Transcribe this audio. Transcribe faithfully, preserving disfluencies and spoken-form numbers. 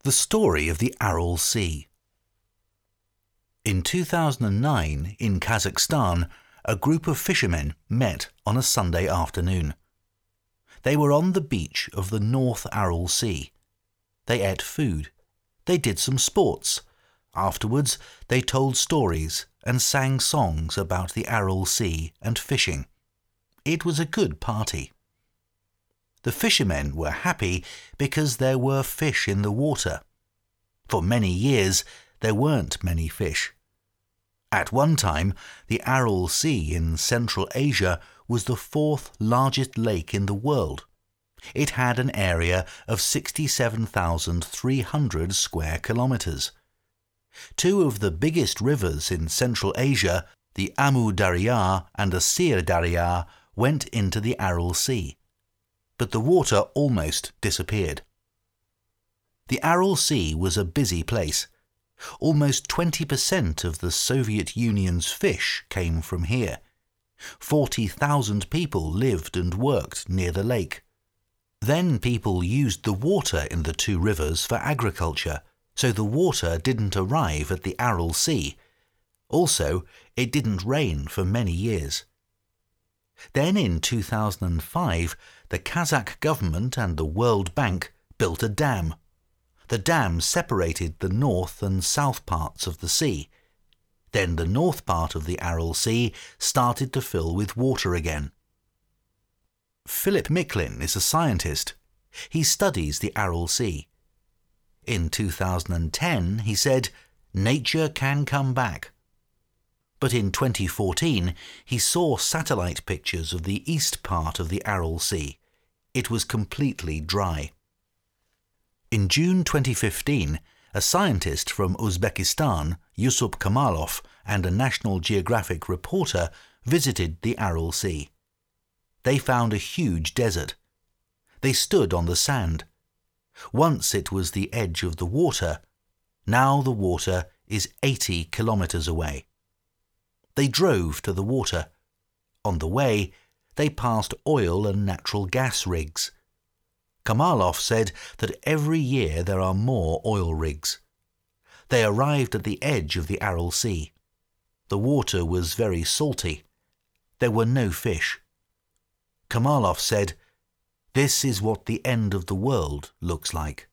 The story of the Aral Sea. In two thousand nine, in Kazakhstan, a group of fishermen met on a Sunday afternoon. They were on the beach of the North Aral Sea. They ate food. They did some sports. Afterwards, they told stories and sang songs about the Aral Sea and fishing. It was a good party. The fishermen were happy because there were fish in the water. For many years, there weren't many fish. At one time, the Aral Sea in Central Asia was the fourth largest lake in the world. It had an area of sixty-seven thousand three hundred square kilometers. Two of the biggest rivers in Central Asia, the Amu Darya and the Sir Darya, went into the Aral Sea. But the water almost disappeared. The Aral Sea was a busy place. Almost twenty percent of the Soviet Union's fish came from here. forty thousand people lived and worked near the lake. Then people used the water in the two rivers for agriculture, so the water didn't arrive at the Aral Sea. Also, it didn't rain for many years. Then in two thousand five, the Kazakh government and the World Bank built a dam. The dam separated the north and south parts of the sea. Then the north part of the Aral Sea started to fill with water again. Philip Miklin is a scientist. He studies the Aral Sea. In two thousand ten, he said, "Nature can come back." But in twenty fourteen, he saw satellite pictures of the east part of the Aral Sea. It was completely dry. In June twenty fifteen, a scientist from Uzbekistan, Yusuf Kamalov, and a National Geographic reporter visited the Aral Sea. They found a huge desert. They stood on the sand. Once it was the edge of the water. Now the water is eighty kilometers away. They drove to the water. On the way, they passed oil and natural gas rigs. Kamalov said that every year there are more oil rigs. They arrived at the edge of the Aral Sea. The water was very salty. There were no fish. Kamalov said, "This is what the end of the world looks like."